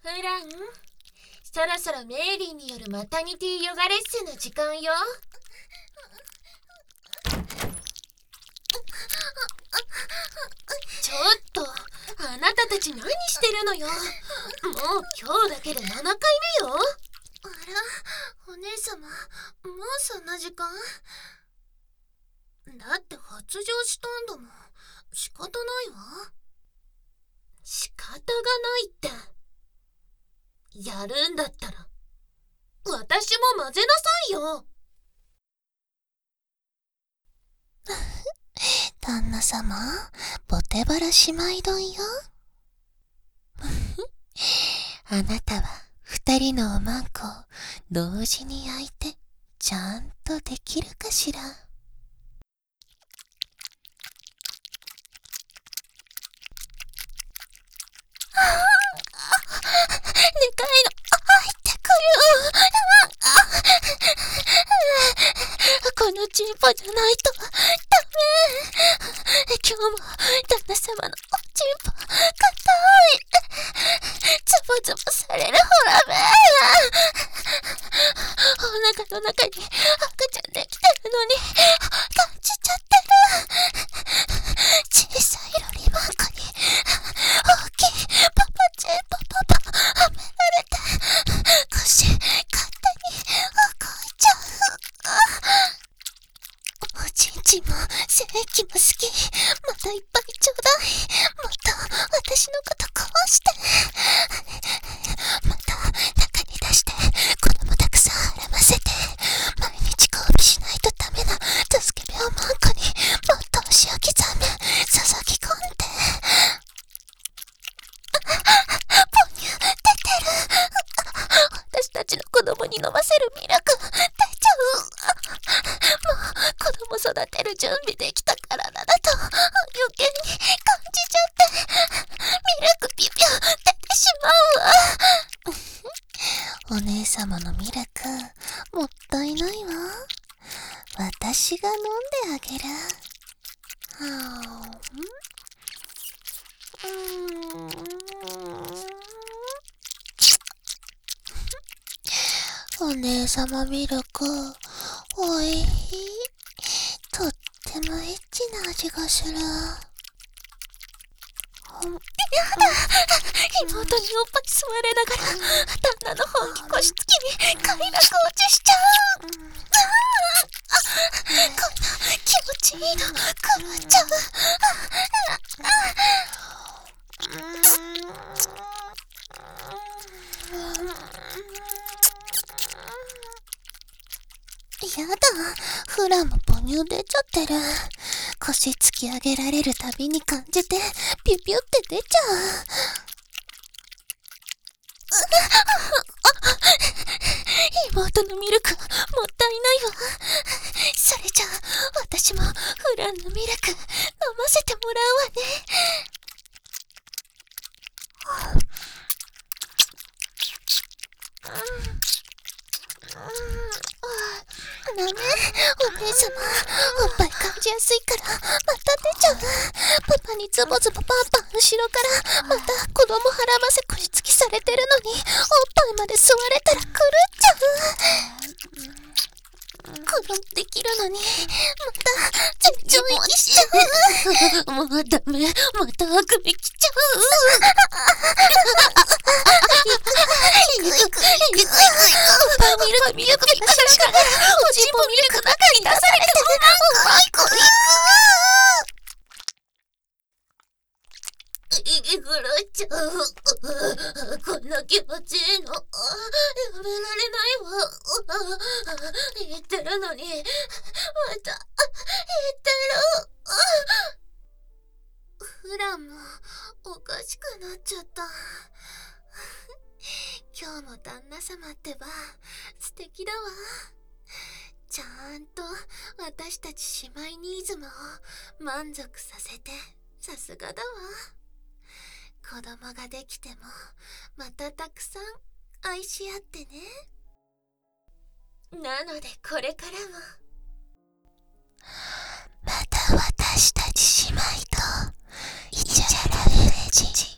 フラン、そろそろメイリーによるマタニティヨガレッスンの時間よ。ちょっと、あなたたち何してるのよ。もう今日だけで7回目よ。 あら、お姉様、もうそんな時間？だって発情したんだもん。仕方ないわ。 仕方がないって。やるんだったら、私も混ぜなさいよ。 旦那様、ボテバラ姉妹丼よ。あなたは2人のおまんこを同時に焼いてちゃんとできるかしら。でかいの入ってくる。このチンポじゃないとダメ。今日も旦那様のチンポ硬い。ズボズボされるほらべ。お腹の中に赤ちゃんできてるのに感じちゃってる。小さいロリマンコに大きいパパチンポパパはめられて腰勝手に動いちゃう。おちんちんも精液も好き。またいっぱいちょうだい。もっと私のことこうして。また中に出して子供たくさんはらませて、毎日交尾しないとダメな助け病マンコにもっと牛を刻め注ぎ込んで。母乳出てる。私たちの子供に飲ませるミルク出ちゃう。もう子供育てる準備できた体だと余計に感じちゃって、ミルクピュピュ出てしまうわ。お姉様のミルクもったいないわ。私が飲んであげる。お姉様ミルクおいしい。とってもエッチな味がする。やだ、妹におっぱい吸われながら旦那の本気腰つきに快楽落ちしちゃう。こんな気持ちいいの狂っちゃう。やだ、フラも母乳出ちゃってる。腰突き上げられるたびに感じてピュピュって出ちゃう。妹のミルクもったいないわ。それじゃあ私もフランのミルク飲ませてもらうわね。ダメ、お姉様おっぱい感じやすいからまた出ちゃう。パパにズボズボパンパン後ろからまた子供はらませ腰つきされてるのにおっぱいまで吸われたら狂っちゃう。子供できるのにまた絶頂息しちゃう。もうダメ、またあくびきちゃう。いくいくいくいく。おっぱいミルクピックしながらおちんぽミルク中に出されてもいくいく。狂っちゃう。こんな気持ちいいのやめられないわ。言ってるのにまた言ってる。フランもおかしくなっちゃった。今日も旦那様ってば素敵だわ。ちゃんと私たち姉妹ニーズも満足させてさすがだわ。子供ができてもまたたくさん愛し合ってね。なのでこれからもまた私たち姉妹とイチャラブレッジ